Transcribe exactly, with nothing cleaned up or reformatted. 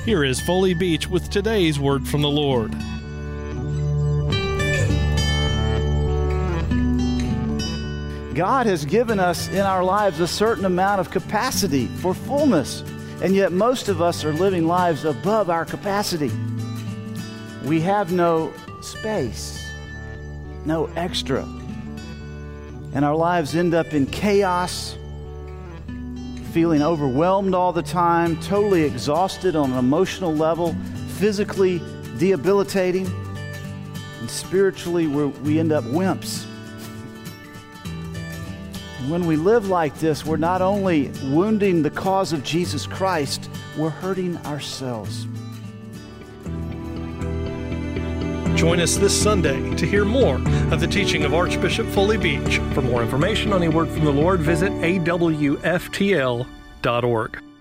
Here is Foley Beach with today's Word from the Lord. God has given us in our lives a certain amount of capacity for fullness, and yet most of us are living lives above our capacity. We have no space, no extra, and our lives end up in chaos, feeling overwhelmed all the time, totally exhausted on an emotional level, physically debilitating, and spiritually we're, we end up wimps. And when we live like this, we're not only wounding the cause of Jesus Christ, we're hurting ourselves. Join us this Sunday to hear more of the teaching of Archbishop Foley Beach. For more information on a Word from the Lord, visit A W F T L dot org.